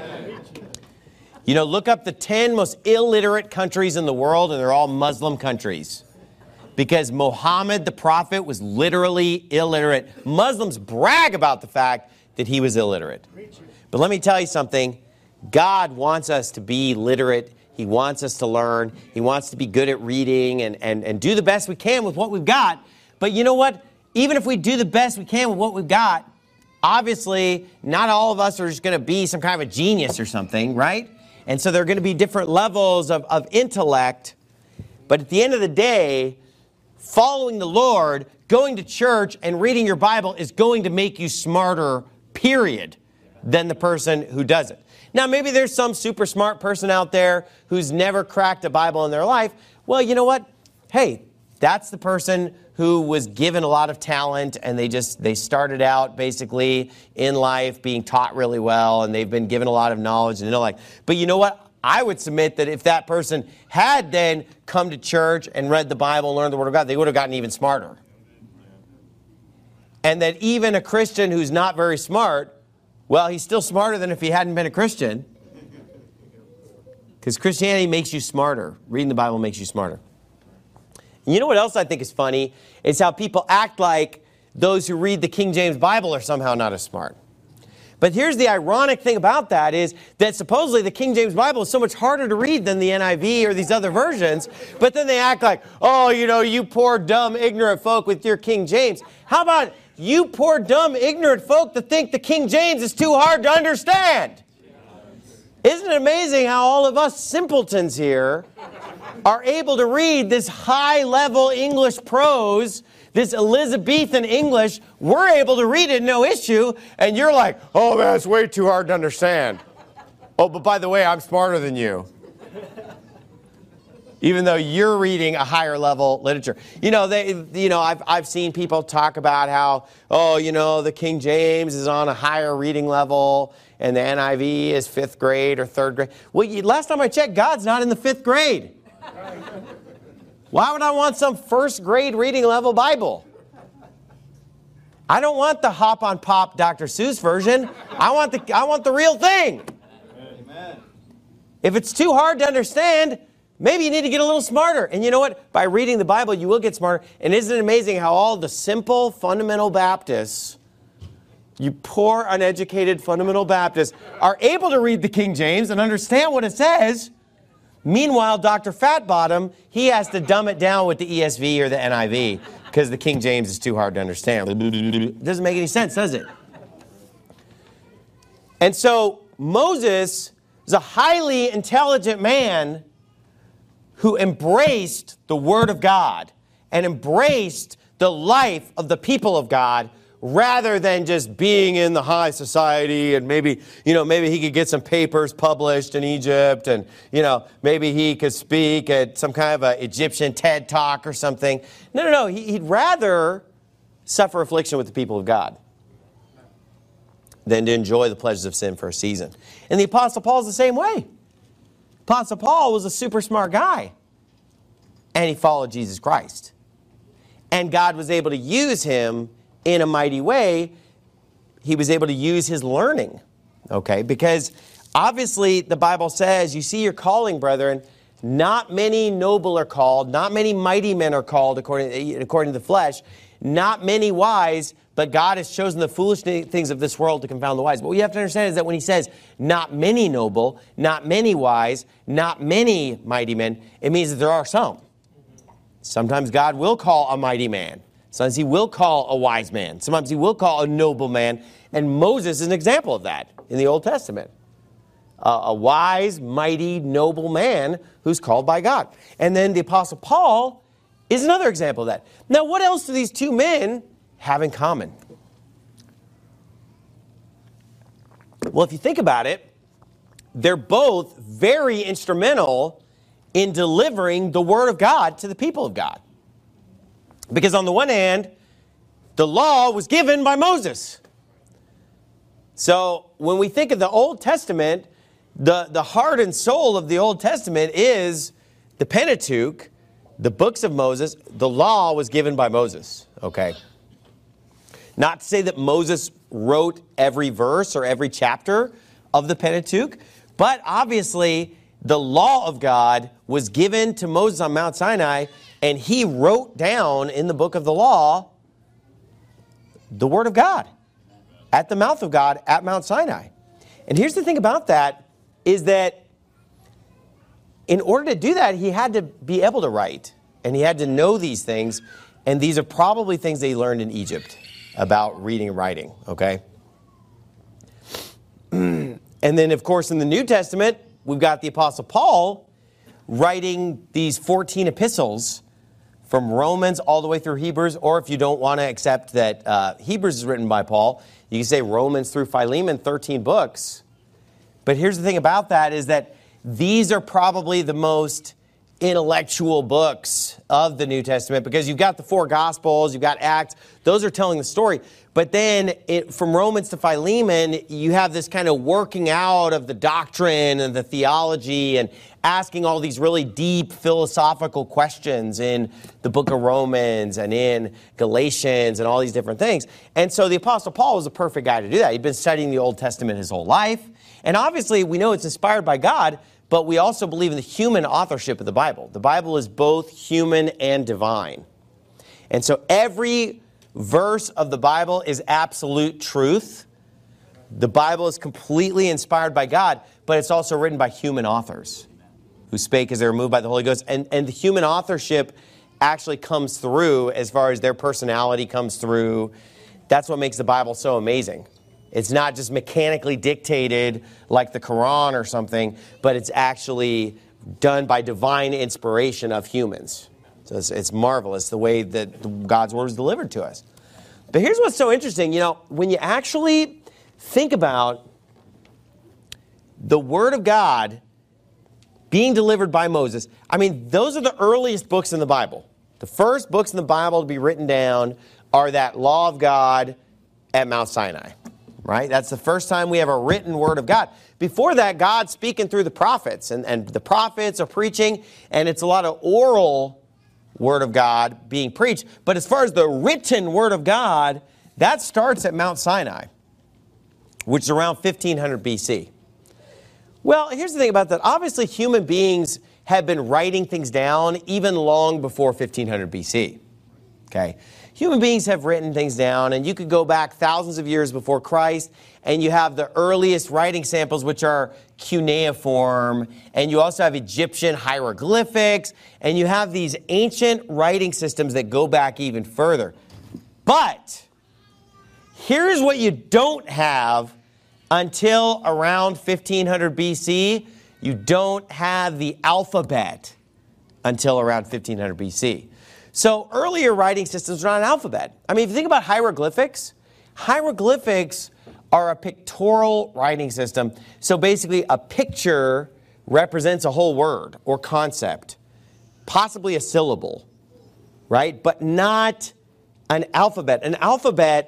You know, look up the 10 most illiterate countries in the world, and they're all Muslim countries. Because Muhammad, the prophet, was literally illiterate. Muslims brag about the fact that he was illiterate. But let me tell you something. God wants us to be literate. He wants us to learn. He wants to be good at reading and do the best we can with what we've got. But you know what? Even if we do the best we can with what we've got, obviously, not all of us are just going to be some kind of a genius or something, right? And so there are going to be different levels of intellect. But at the end of the day, following the Lord, going to church, and reading your Bible is going to make you smarter, period, than the person who doesn't. Now, maybe there's some super smart person out there who's never cracked a Bible in their life. Well, you know what? Hey, that's the person who was given a lot of talent, and they started out basically in life being taught really well, and they've been given a lot of knowledge and intellect. But you know what? I would submit that if that person had then come to church and read the Bible and learned the Word of God, they would have gotten even smarter. And that even a Christian who's not very smart, well, he's still smarter than if he hadn't been a Christian. Because Christianity makes you smarter. Reading the Bible makes you smarter. And you know what else I think is funny? It's how people act like those who read the King James Bible are somehow not as smart. But here's the ironic thing about that is that supposedly the King James Bible is so much harder to read than the NIV or these other versions. But then they act like, oh, you know, you poor, dumb, ignorant folk with your King James. How about you poor, dumb, ignorant folk that think the King James is too hard to understand? Isn't it amazing how all of us simpletons here are able to read this high-level English prose, this Elizabethan English? We're able to read it, no issue, and you're like, oh, man, it's way too hard to understand. Oh, but by the way, I'm smarter than you. Even though you're reading a higher level literature. You know, I've seen people talk about how, oh, you know, the King James is on a higher reading level and the NIV is 5th grade or 3rd grade. Well, last time I checked, God's not in the 5th grade. Why would I want some 1st grade reading level Bible? I don't want the hop on pop Dr. Seuss version. I want the real thing. Amen. If it's too hard to understand, maybe you need to get a little smarter. And you know what? By reading the Bible, you will get smarter. And isn't it amazing how all the simple fundamental Baptists, you poor uneducated fundamental Baptists, are able to read the King James and understand what it says. Meanwhile, Dr. Fatbottom, he has to dumb it down with the ESV or the NIV because the King James is too hard to understand. It doesn't make any sense, does it? And so Moses is a highly intelligent man who embraced the Word of God and embraced the life of the people of God rather than just being in the high society and maybe he could get some papers published in Egypt and, maybe he could speak at some kind of an Egyptian TED Talk or something. No. He'd rather suffer affliction with the people of God. than to enjoy the pleasures of sin for a season. And the Apostle Paul is the same way. Apostle Paul was a super smart guy, and he followed Jesus Christ. And God was able to use him in a mighty way. He was able to use his learning, okay? Because obviously the Bible says, you see your calling, brethren, not many noble are called, not many mighty men are called according to the flesh, not many wise, but God has chosen the foolish things of this world to confound the wise. But what you have to understand is that when he says not many noble, not many wise, not many mighty men, it means that there are some. Sometimes God will call a mighty man. Sometimes he will call a wise man. Sometimes he will call a noble man. And Moses is an example of that in the Old Testament. A wise, mighty, noble man who's called by God. And then the Apostle Paul is another example of that. Now, what else do these two men have in common? Well, if you think about it, they're both very instrumental in delivering the Word of God to the people of God. Because on the one hand, the law was given by Moses. So when we think of the Old Testament, the heart and soul of the Old Testament is the Pentateuch, the books of Moses. The law was given by Moses, okay? Not to say that Moses wrote every verse or every chapter of the Pentateuch, but obviously the law of God was given to Moses on Mount Sinai, and he wrote down in the book of the law the Word of God at the mouth of God at Mount Sinai. And here's the thing about that, is that in order to do that, he had to be able to write, and he had to know these things, and these are probably things that he learned in Egypt about reading and writing, okay? And then, of course, in the New Testament, we've got the Apostle Paul writing these 14 epistles from Romans all the way through Hebrews, or if you don't want to accept that Hebrews is written by Paul, you can say Romans through Philemon, 13 books. But here's the thing about that is that these are probably the most intellectual books of the New Testament, because you've got the four Gospels, you've got Acts, those are telling the story. But then from Romans to Philemon, you have this kind of working out of the doctrine and the theology and asking all these really deep philosophical questions in the book of Romans and in Galatians and all these different things. And so the Apostle Paul was a perfect guy to do that. He'd been studying the Old Testament his whole life. And obviously, we know it's inspired by God, but we also believe in the human authorship of the Bible. The Bible is both human and divine. And so every verse of the Bible is absolute truth. The Bible is completely inspired by God, but it's also written by human authors who spake as they were moved by the Holy Ghost. And the human authorship actually comes through as far as their personality comes through. That's what makes the Bible so amazing. It's not just mechanically dictated like the Quran or something, but it's actually done by divine inspiration of humans. So it's marvelous the way that God's Word is delivered to us. But here's what's so interesting. You know, when you actually think about the Word of God being delivered by Moses, I mean, those are the earliest books in the Bible. The first books in the Bible to be written down are that law of God at Mount Sinai. Right? That's the first time we have a written word of God. Before that, God's speaking through the prophets, and the prophets are preaching, and it's a lot of oral word of God being preached. But as far as the written word of God, that starts at Mount Sinai, which is around 1500 BC. Well, here's the thing about that. Obviously, human beings have been writing things down even long before 1500 BC. Okay? Human beings have written things down, and you could go back thousands of years before Christ, and you have the earliest writing samples, which are cuneiform, and you also have Egyptian hieroglyphics, and you have these ancient writing systems that go back even further. But here's what you don't have until around 1500 BC. You don't have the alphabet until around 1500 BC. So earlier writing systems were not an alphabet. I mean, if you think about hieroglyphics, hieroglyphics are a pictorial writing system. So basically, a picture represents a whole word or concept, possibly a syllable, right? But not an alphabet. An alphabet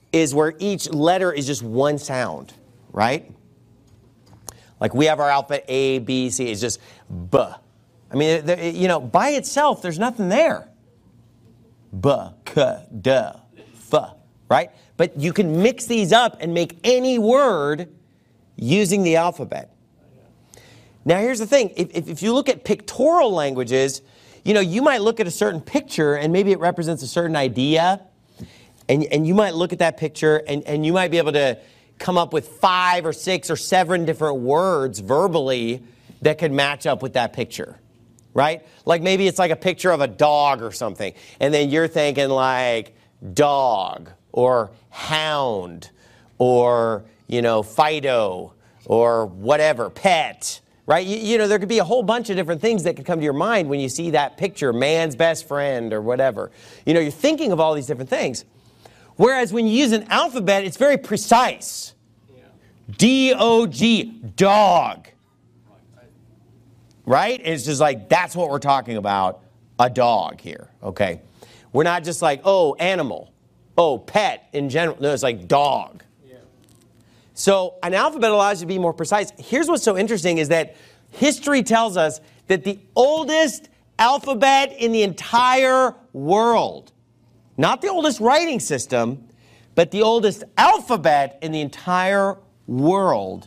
is where each letter is just one sound, right? Like we have our alphabet A, B, C. It's just B. I mean, by itself, there's nothing there. B, K, D, F, right? But you can mix these up and make any word using the alphabet. Now, here's the thing. If you look at pictorial languages, you might look at a certain picture and maybe it represents a certain idea. And you might look at that picture and you might be able to come up with 5 or 6 or 7 different words verbally that could match up with that picture, right? Like maybe it's like a picture of a dog or something. And then you're thinking like dog or hound or, Fido or whatever, pet, right? There could be a whole bunch of different things that could come to your mind when you see that picture, man's best friend or whatever. You're thinking of all these different things. Whereas when you use an alphabet, it's very precise. D-O-G, dog. Right? It's just like, that's what we're talking about, a dog here, okay? We're not just like, oh, animal, oh, pet in general. No, it's like dog. Yeah. So an alphabet allows you to be more precise. Here's what's so interesting is that history tells us that the oldest alphabet in the entire world, not the oldest writing system, but the oldest alphabet in the entire world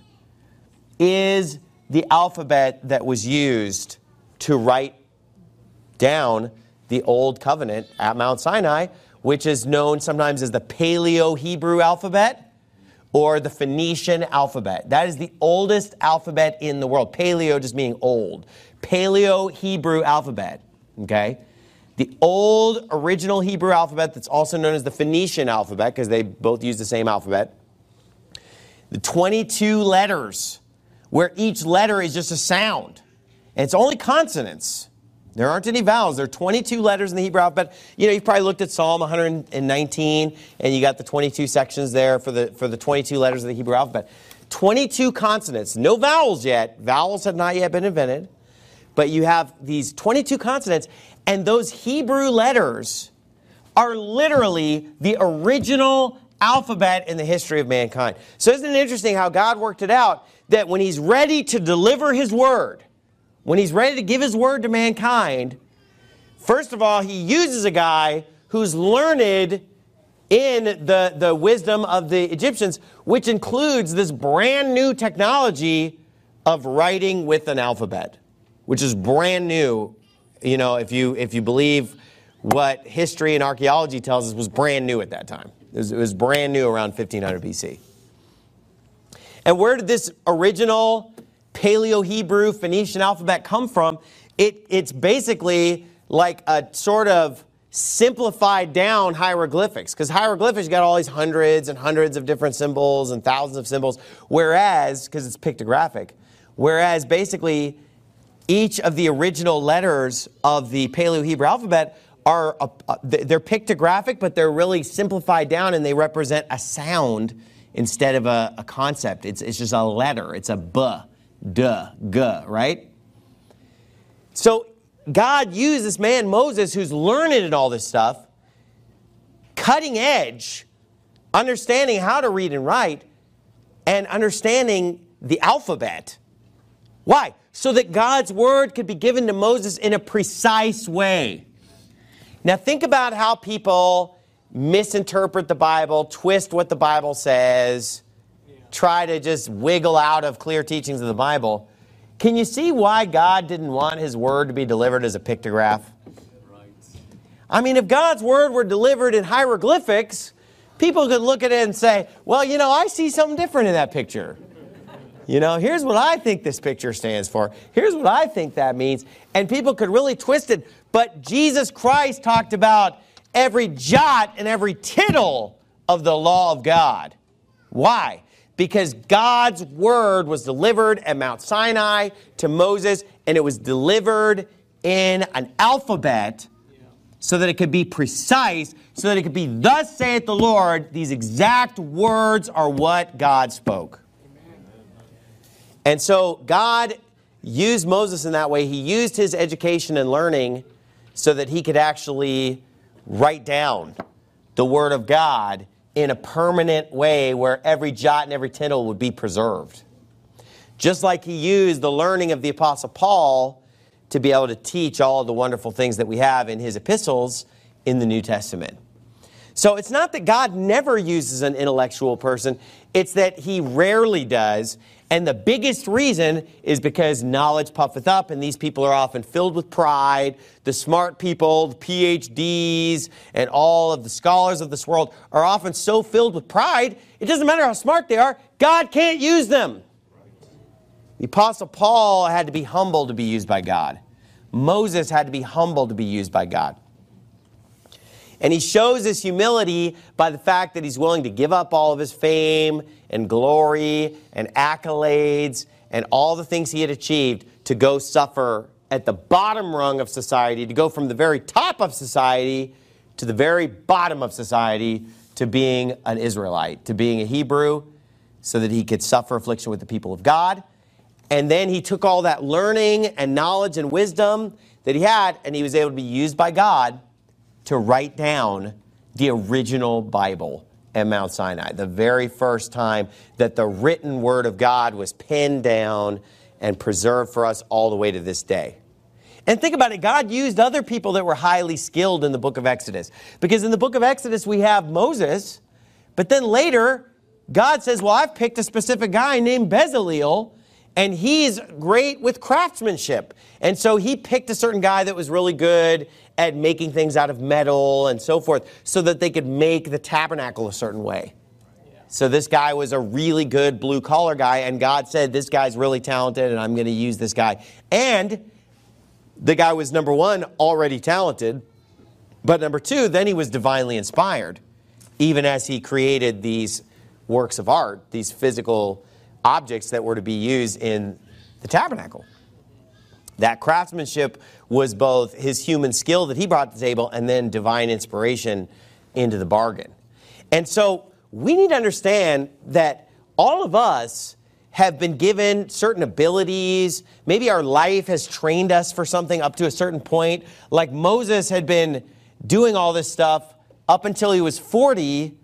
is the alphabet that was used to write down the Old Covenant at Mount Sinai, which is known sometimes as the Paleo-Hebrew alphabet or the Phoenician alphabet. That is the oldest alphabet in the world. Paleo just meaning old. Paleo-Hebrew alphabet, okay? The old original Hebrew alphabet that's also known as the Phoenician alphabet because they both use the same alphabet. The 22 letters where each letter is just a sound. And it's only consonants. There aren't any vowels. There are 22 letters in the Hebrew alphabet. You've probably looked at Psalm 119 and you got the 22 sections there for the 22 letters of the Hebrew alphabet. 22 consonants. No vowels yet. Vowels have not yet been invented. But you have these 22 consonants. And those Hebrew letters are literally the original alphabet in the history of mankind. So isn't it interesting how God worked it out that when he's ready to deliver his word, when he's ready to give his word to mankind, first of all, he uses a guy who's learned in the wisdom of the Egyptians, which includes this brand new technology of writing with an alphabet, which is brand new. If you believe what history and archaeology tells us was brand new at that time. It was brand new around 1500 BC. And where did this original Paleo-Hebrew Phoenician alphabet come from? It's basically like a sort of simplified down hieroglyphics. Because hieroglyphics got all these hundreds and hundreds of different symbols and thousands of symbols. Whereas, because it's pictographic, whereas basically each of the original letters of the Paleo-Hebrew alphabet they're pictographic, but they're really simplified down and they represent a sound instead of a concept. It's just a letter. It's a B, D, G, right? So God used this man, Moses, who's learned in all this stuff, cutting edge, understanding how to read and write, and understanding the alphabet. Why? So that God's word could be given to Moses in a precise way. Now think about how people misinterpret the Bible, twist what the Bible says, try to just wiggle out of clear teachings of the Bible. Can you see why God didn't want his word to be delivered as a pictograph? I mean, if God's word were delivered in hieroglyphics, people could look at it and say, well, I see something different in that picture. Here's what I think this picture stands for. Here's what I think that means. And people could really twist it. But Jesus Christ talked about every jot and every tittle of the law of God. Why? Because God's word was delivered at Mount Sinai to Moses, and it was delivered in an alphabet so that it could be precise, so that it could be, thus saith the Lord, these exact words are what God spoke. And so God used Moses in that way. He used his education and learning so that he could actually write down the word of God in a permanent way where every jot and every tittle would be preserved. Just like he used the learning of the Apostle Paul to be able to teach all the wonderful things that we have in his epistles in the New Testament. So it's not that God never uses an intellectual person, it's that he rarely does. And the biggest reason is because knowledge puffeth up, and these people are often filled with pride. The smart people, the PhDs, and all of the scholars of this world are often so filled with pride, it doesn't matter how smart they are, God can't use them. The Apostle Paul had to be humble to be used by God. Moses had to be humble to be used by God. And he shows his humility by the fact that he's willing to give up all of his fame and glory and accolades and all the things he had achieved to go suffer at the bottom rung of society, to go from the very top of society to the very bottom of society, to being an Israelite, to being a Hebrew, so that he could suffer affliction with the people of God. And then he took all that learning and knowledge and wisdom that he had, and he was able to be used by God to write down the original Bible at Mount Sinai, the very first time that the written word of God was penned down and preserved for us all the way to this day. And think about it, God used other people that were highly skilled in the book of Exodus. Because in the book of Exodus we have Moses, but then later God says, well, I've picked a specific guy named Bezaleel, and he's great with craftsmanship. And so he picked a certain guy that was really good at making things out of metal and so forth, so that they could make the tabernacle a certain way. So this guy was a really good blue-collar guy, and God said, this guy's really talented, and I'm going to use this guy. And the guy was, number one, already talented, but number two, then he was divinely inspired, even as he created these works of art, these physical objects that were to be used in the tabernacle. That craftsmanship was both his human skill that he brought to the table and then divine inspiration into the bargain. And so we need to understand that all of us have been given certain abilities. Maybe our life has trained us for something up to a certain point. Like Moses had been doing all this stuff up until he was 40.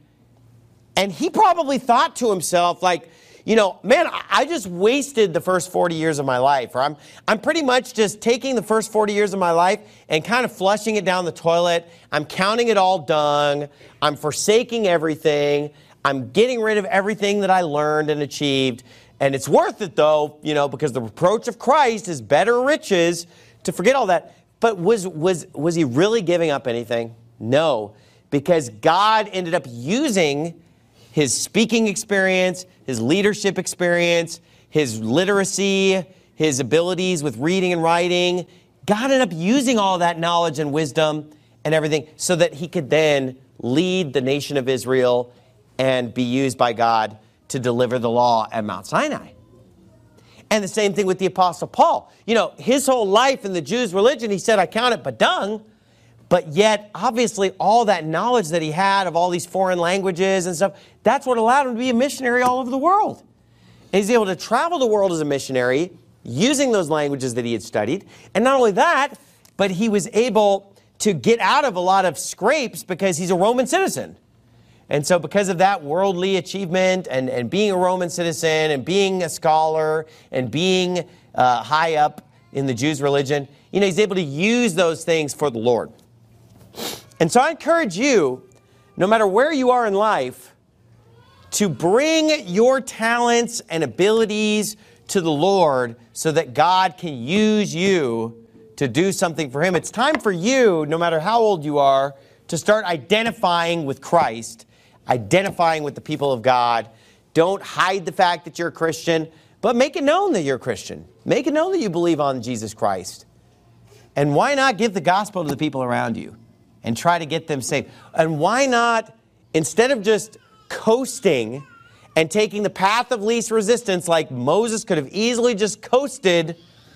And he probably thought to himself, like, you know, man, I just wasted the first 40 years of my life. Or I'm pretty much just taking the first 40 years of my life and kind of flushing it down the toilet. I'm counting it all dung. I'm forsaking everything. I'm getting rid of everything that I learned and achieved. And it's worth it, though, you know, because the reproach of Christ is better riches, to forget all that. But was he really giving up anything? No, because God ended up using his speaking experience, his leadership experience, his literacy, his abilities with reading and writing. God ended up using all that knowledge and wisdom and everything so that he could then lead the nation of Israel and be used by God to deliver the law at Mount Sinai. And the same thing with the Apostle Paul. You know, his whole life in the Jews' religion, he said, I count it but dung. But yet, obviously, all that knowledge that he had of all these foreign languages and stuff, that's what allowed him to be a missionary all over the world. And he's able to travel the world as a missionary using those languages that he had studied. And not only that, but he was able to get out of a lot of scrapes because he's a Roman citizen. And so because of that worldly achievement and being a Roman citizen and being a scholar and being high up in the Jews' religion, you know, he's able to use those things for the Lord. And so I encourage you, no matter where you are in life, to bring your talents and abilities to the Lord so that God can use you to do something for him. It's time for you, no matter how old you are, to start identifying with Christ, identifying with the people of God. Don't hide the fact that you're a Christian, but make it known that you're a Christian. Make it known that you believe on Jesus Christ. And why not give the gospel to the people around you and try to get them saved? And why not, instead of just coasting and taking the path of least resistance, like Moses could have easily just coasted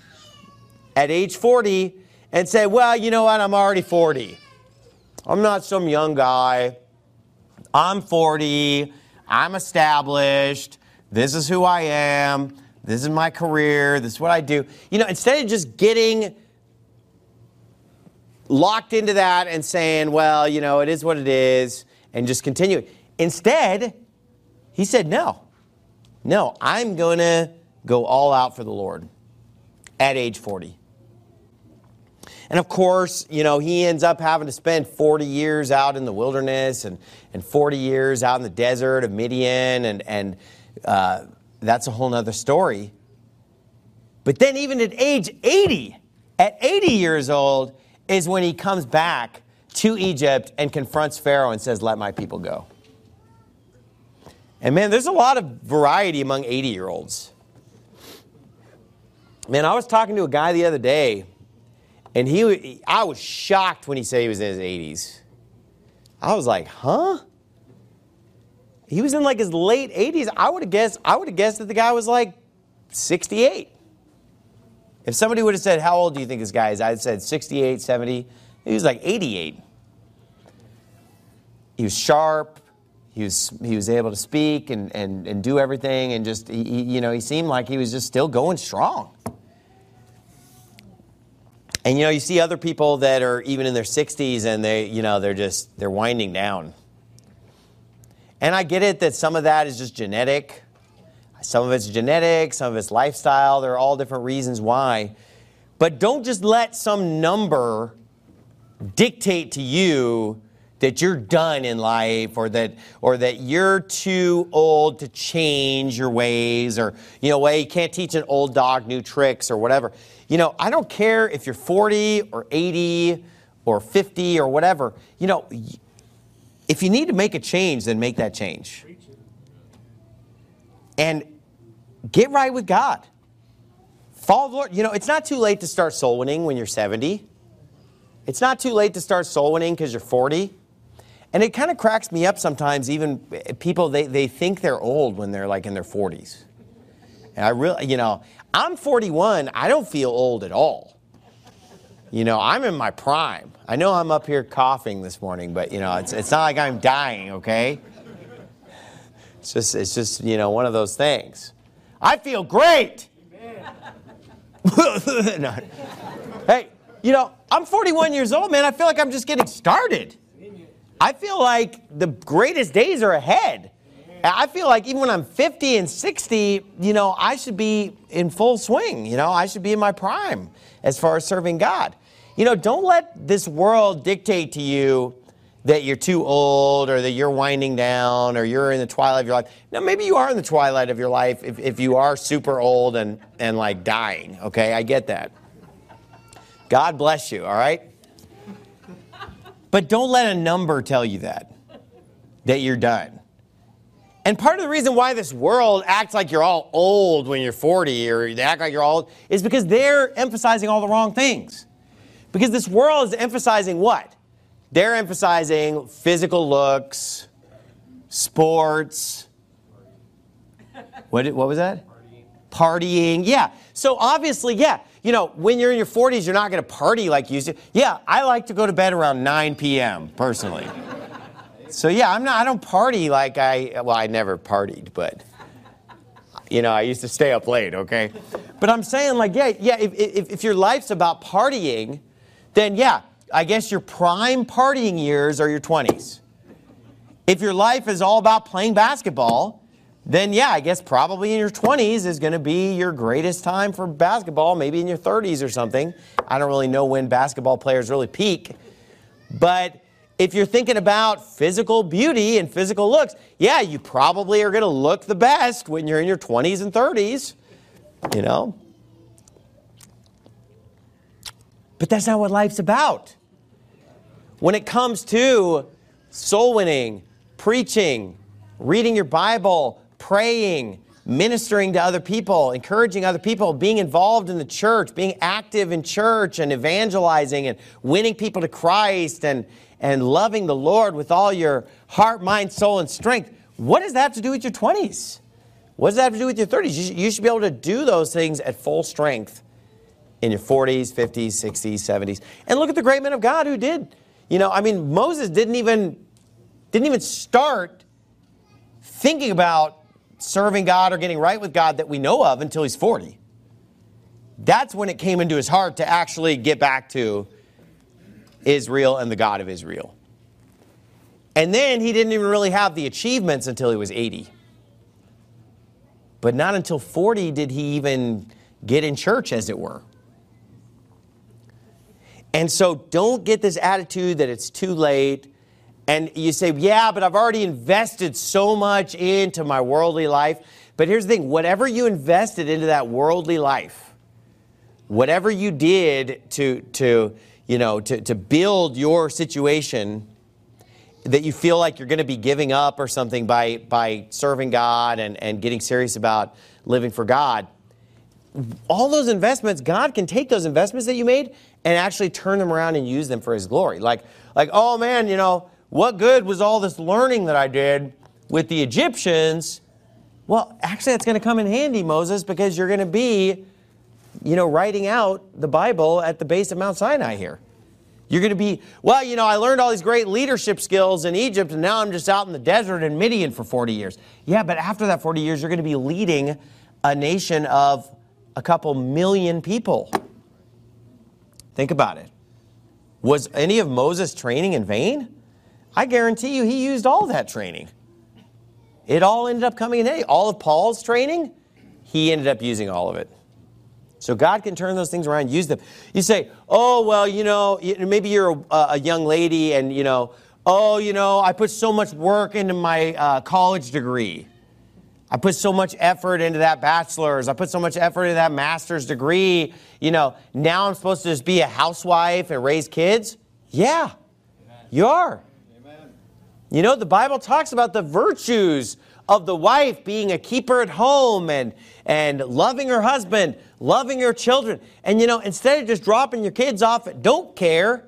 at age 40 and say, well, you know what, I'm already 40. I'm not some young guy. I'm 40. I'm established. This is who I am. This is my career. This is what I do. You know, instead of just getting locked into that and saying, well, you know, it is what it is, and just continue. Instead, he said, no, I'm going to go all out for the Lord at age 40. And of course, he ends up having to spend 40 years out in the wilderness and 40 years out in the desert of Midian. And that's a whole nother story. But then even at age 80, at 80 years old, is when he comes back to Egypt and confronts Pharaoh and says, let my people go. And man, there's a lot of variety among 80-year-olds. Man, I was talking to a guy the other day, and I was shocked when he said he was in his 80s. I was like, huh? He was in like his late 80s. I would have guessed that the guy was like 68. If somebody would have said, how old do you think this guy is? I'd said 68, 70. He was like 88. He was sharp. He was able to speak and do everything, and just he seemed like he was just still going strong. And you see other people that are even in their 60s and they're winding down. And I get it that some of that is just genetic. Some of it's genetic, some of it's lifestyle. There are all different reasons why. But don't just let some number dictate to you that you're done in life, or that you're too old to change your ways, or you can't teach an old dog new tricks or whatever. I don't care if you're 40 or 80 or 50 or whatever. If you need to make a change, then make that change. And get right with God. Follow the Lord. It's not too late to start soul winning when you're 70. It's not too late to start soul winning because you're 40. And it kind of cracks me up sometimes, even people, they think they're old when they're like in their 40s. And I really, I'm 41. I don't feel old at all. I'm in my prime. I know I'm up here coughing this morning, but, it's not like I'm dying, okay? It's just one of those things. I feel great. No. Hey, I'm 41 years old, man. I feel like I'm just getting started. I feel like the greatest days are ahead. I feel like even when I'm 50 and 60, I should be in full swing. I should be in my prime as far as serving God. Don't let this world dictate to you that you're too old, or that you're winding down, or you're in the twilight of your life. Now, maybe you are in the twilight of your life if you are super old and like dying. Okay, I get that. God bless you, all right? But don't let a number tell you that you're done. And part of the reason why this world acts like you're all old when you're 40, or they act like you're old, is because they're emphasizing all the wrong things. Because this world is emphasizing what? They're emphasizing physical looks, sports. What was that? Partying. Yeah. So obviously, yeah. When you're in your 40s, you're not going to party like you used to. Yeah, I like to go to bed around 9 p.m. personally. So yeah, I don't party like I never partied, but I used to stay up late, okay? But I'm saying if your life's about partying, then yeah, I guess your prime partying years are your 20s. If your life is all about playing basketball, then yeah, I guess probably in your 20s is going to be your greatest time for basketball, maybe in your 30s or something. I don't really know when basketball players really peak. But if you're thinking about physical beauty and physical looks, yeah, you probably are going to look the best when you're in your 20s and 30s, But that's not what life's about. When it comes to soul winning, preaching, reading your Bible, praying, ministering to other people, encouraging other people, being involved in the church, being active in church and evangelizing and winning people to Christ and loving the Lord with all your heart, mind, soul, and strength. What does that have to do with your 20s? What does that have to do with your 30s? You should be able to do those things at full strength in your 40s, 50s, 60s, 70s. And look at the great men of God who did. Moses didn't even start thinking about serving God or getting right with God that we know of until he's 40. That's when it came into his heart to actually get back to Israel and the God of Israel. And then he didn't even really have the achievements until he was 80. But not until 40 did he even get in church, as it were. And so don't get this attitude that it's too late. And you say, yeah, but I've already invested so much into my worldly life. But here's the thing, whatever you invested into that worldly life, whatever you did to build your situation that you feel like you're going to be giving up or something by serving God and getting serious about living for God, all those investments, God can take those investments that you made and actually turn them around and use them for His glory. Like, oh man, what good was all this learning that I did with the Egyptians? Well, actually, that's going to come in handy, Moses, because you're going to be, writing out the Bible at the base of Mount Sinai here. You're going to be, I learned all these great leadership skills in Egypt, and now I'm just out in the desert in Midian for 40 years. Yeah, but after that 40 years, you're going to be leading a nation of a couple million people. Think about it. Was any of Moses' training in vain? I guarantee you he used all that training. It all ended up coming in handy. All of Paul's training, he ended up using all of it. So God can turn those things around and use them. You say, oh, well, maybe you're a young lady and, I put so much work into my college degree. I put so much effort into that bachelor's. I put so much effort into that master's degree. Now I'm supposed to just be a housewife and raise kids? Yeah, Amen. You are. Amen. The Bible talks about the virtues of the wife being a keeper at home and loving her husband, loving her children. And, instead of just dropping your kids off at don't care,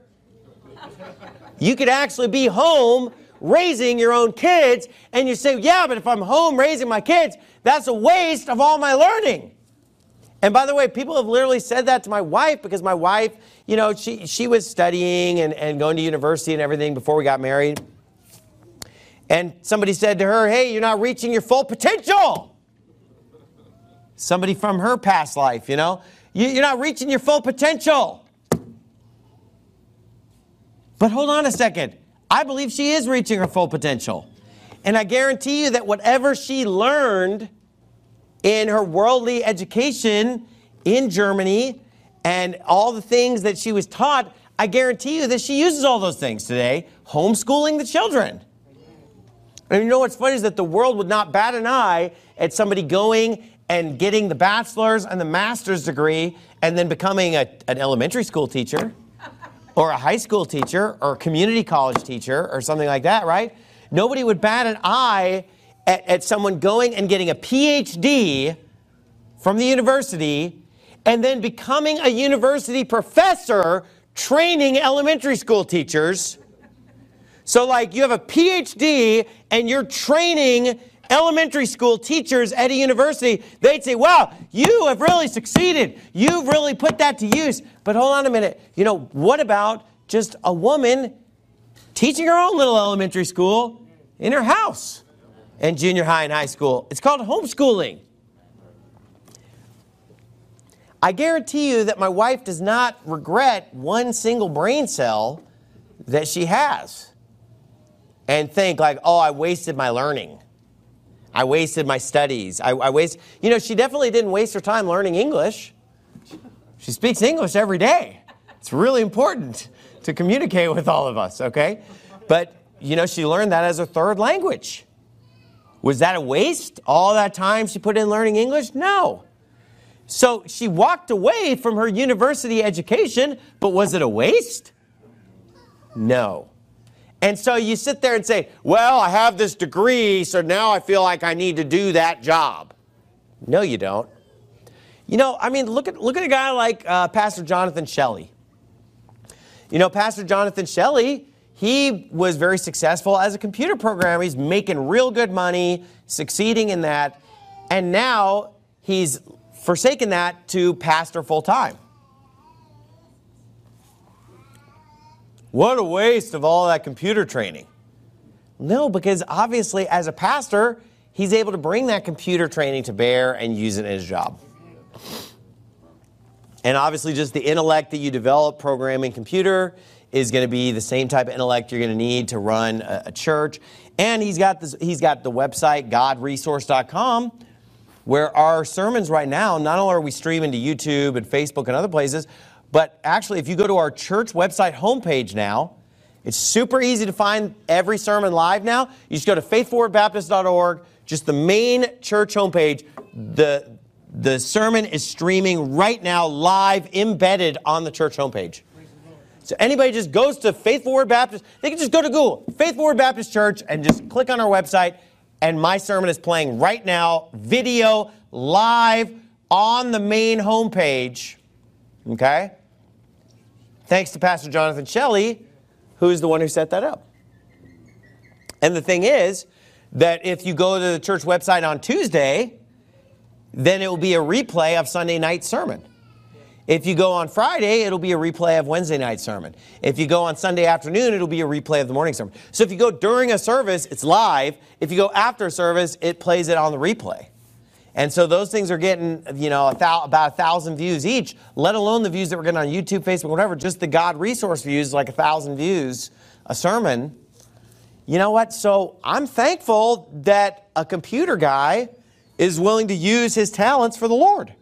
you could actually be home raising your own kids. And you say, yeah, but if I'm home raising my kids, that's a waste of all my learning. And by the way, people have literally said that to my wife because my wife, she was studying and going to university and everything before we got married. And somebody said to her, hey, you're not reaching your full potential. Somebody from her past life, you're not reaching your full potential. But hold on a second. I believe she is reaching her full potential. And I guarantee you that whatever she learned in her worldly education in Germany and all the things that she was taught, I guarantee you that she uses all those things today, homeschooling the children. And what's funny is that the world would not bat an eye at somebody going and getting the bachelor's and the master's degree and then becoming an elementary school teacher or a high school teacher or a community college teacher or something like that, right? Nobody would bat an eye at someone going and getting a PhD from the university and then becoming a university professor training elementary school teachers. So you have a PhD and you're training elementary school teachers at a university. They'd say, wow, you have really succeeded. You've really put that to use. But hold on a minute. What about just a woman teaching her own little elementary school in her house and junior high and high school? It's called homeschooling. I guarantee you that my wife does not regret one single brain cell that she has. And think I wasted my learning. I wasted my studies. She definitely didn't waste her time learning English. She speaks English every day. It's really important to communicate with all of us, okay? But, she learned that as a third language. Was that a waste? All that time she put in learning English? No. So she walked away from her university education, but was it a waste? No. And so you sit there and say, well, I have this degree, so now I feel like I need to do that job. No, you don't. Look at a guy like Pastor Jonathan Shelley. Pastor Jonathan Shelley, he was very successful as a computer programmer. He's making real good money, succeeding in that. And now he's forsaken that to pastor full time. What a waste of all that computer training. No, because obviously as a pastor, he's able to bring that computer training to bear and use it in his job. And obviously just the intellect that you develop programming computer is going to be the same type of intellect you're going to need to run a church. And he's got the website, godresource.com, where our sermons right now, not only are we streaming to YouTube and Facebook and other places, but actually if you go to our church website homepage now, it's super easy to find every sermon live now. You just go to faithforwardbaptist.org, just the main church homepage. The sermon is streaming right now live, embedded on the church homepage. So anybody just goes to Faith Forward Baptist, they can just go to Google, Faith Forward Baptist Church, and just click on our website, and my sermon is playing right now, video, live, on the main homepage. Okay? Thanks to Pastor Jonathan Shelley, who is the one who set that up. And the thing is that if you go to the church website on Tuesday, then it will be a replay of Sunday night's sermon. If you go on Friday, it'll be a replay of Wednesday night's sermon. If you go on Sunday afternoon, it'll be a replay of the morning sermon. So if you go during a service, it's live. If you go after a service, it plays it on the replay. And so those things are getting, about 1,000 views each, let alone the views that we're getting on YouTube, Facebook, whatever. Just the God Resource views, like 1,000 views a sermon. You know what? So I'm thankful that a computer guy is willing to use his talents for the Lord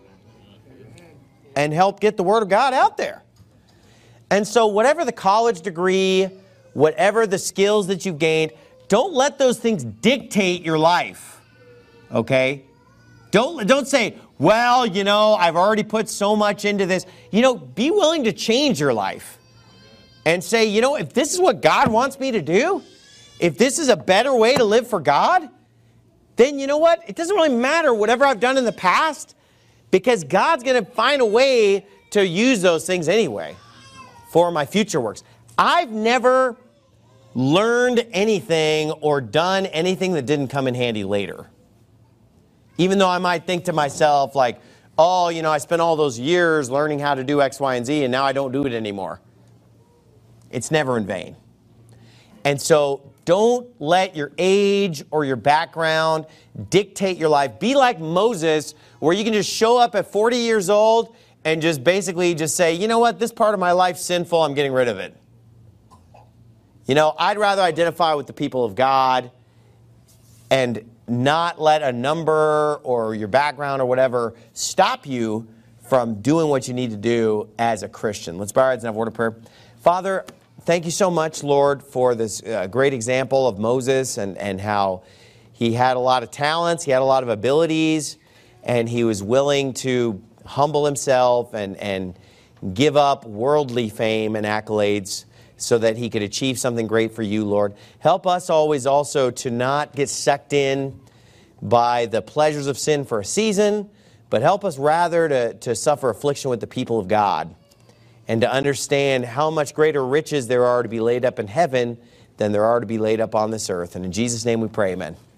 and help get the Word of God out there. And so whatever the college degree, whatever the skills that you've gained, don't let those things dictate your life, okay? Don't say, well, I've already put so much into this. Be willing to change your life and say, if this is what God wants me to do, if this is a better way to live for God, then you know what? It doesn't really matter whatever I've done in the past, because God's going to find a way to use those things anyway for my future works. I've never learned anything or done anything that didn't come in handy later. Even though I might think to myself like, oh, I spent all those years learning how to do X, Y, and Z, and now I don't do it anymore. It's never in vain. And so don't let your age or your background dictate your life. Be like Moses, where you can just show up at 40 years old and just basically just say, you know what, this part of my life's sinful, I'm getting rid of it. I'd rather identify with the people of God and not let a number or your background or whatever stop you from doing what you need to do as a Christian. Let's bow our heads and have a word of prayer. Father, thank you so much, Lord, for this great example of Moses and how he had a lot of talents, he had a lot of abilities, and he was willing to humble himself and give up worldly fame and accolades so that he could achieve something great for you, Lord. Help us always also to not get sucked in by the pleasures of sin for a season, but help us rather to suffer affliction with the people of God and to understand how much greater riches there are to be laid up in heaven than there are to be laid up on this earth. And in Jesus' name we pray, amen.